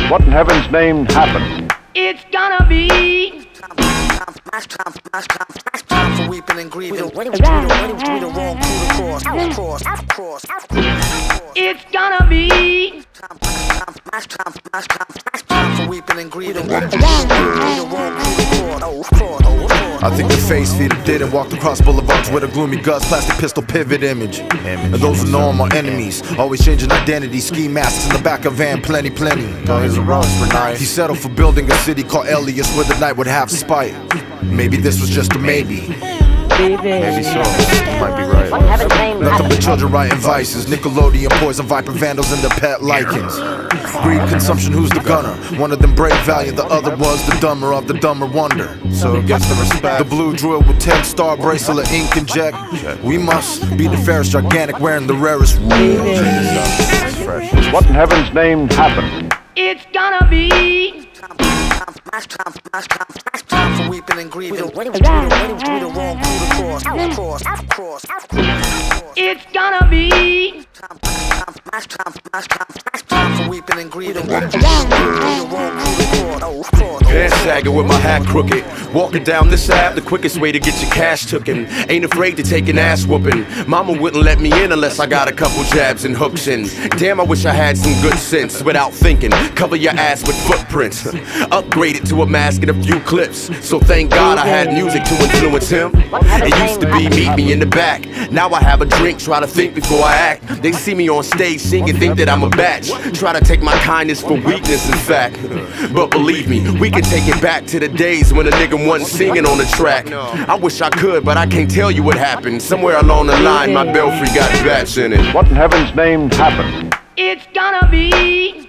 What in heaven's name happened? It's gonna be time for weeping and grieving. We the wrong crew to cross. It's gonna be time for weeping and grieving. We the wrong crew to cross. I think the face feeder didn't walk across boulevards with a gloomy guts, plastic pistol pivot image. And those who know them are enemies, always changing identity, ski masks in the back of van, plenty. He settled for building a city called Elias where the night would have spite. Maybe this was just a maybe. Maybe so. You might be right. Nothing but children writing vices, Nickelodeon, Poison, Viper, Vandals, and their pet lichens. Greed, consumption, who's the gunner? One of them brave, valiant, the other was the dumber of the dumber wonder. So it gets the respect. The blue druid with 10-star bracelet, ink and jet. We must be the fairest, gigantic, wearing the rarest rules. What in heaven's name happened? It's gonna be time for weeping and grieving. We the wrong crew to cross. It's gonna be time for weeping and grieving. We the wrong crew to cross. Pants sagging with my hat crooked. Walking down this app, the quickest way to get your cash tooken. Ain't afraid to take an ass whooping. Mama wouldn't let me in unless I got a couple jabs and hooks in. Damn, I wish I had some good sense. Without thinking, cover your ass with footprints. Upgraded to a mask and a few clips. So thank God I had music to influence him. It used to be meet me in the back. Now I have a drink, try to think before I act. They see me on stage singing, think that I'm a batch. Try to take my kindness for weakness, in fact. But believe me, we can take it back to the days when a nigga wasn't singing on the track. I wish I could, but I can't tell you what happened. Somewhere along the line, my belfry got bats in it. What in heaven's name happened? It's gonna be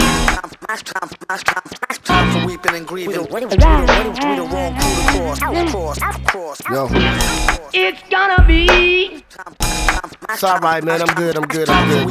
time for weeping and grieving. We the wrong crew to cross. Yo, It's gonna be it's alright, man. I'm good, man.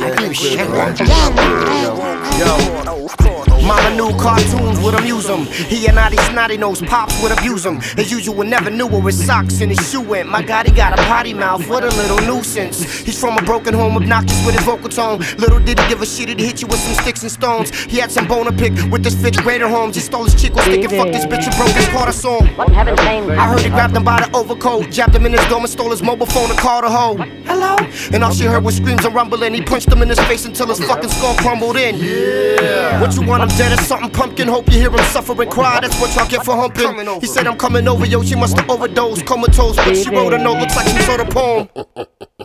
Yo. Mama knew cartoons would amuse him. He and naughty snotty nose pops would abuse him. As usual, never knew where his socks and his shoe went. My God, he got a potty mouth, what a little nuisance. He's from a broken home, obnoxious with his vocal tone. Little did he give a shit, he'd hit you with some sticks and stones. He had some bone to pick with this Fitch Raider Homes. He stole his chick with stick and fucked this bitch and broke his quarter song. I heard he grabbed him by the overcoat, jabbed him in his dome and stole his mobile phone and called a hoe. Hello? And all she heard was screams and rumbling. He punched him in his face until his fucking skull crumbled in. Yeah. What you want him dead or something, pumpkin? Hope you hear him suffer and cry. That's what y'all get for humping. He said I'm coming over, yo. She must have overdosed, comatose, but she wrote a note, looks like some sort of poem.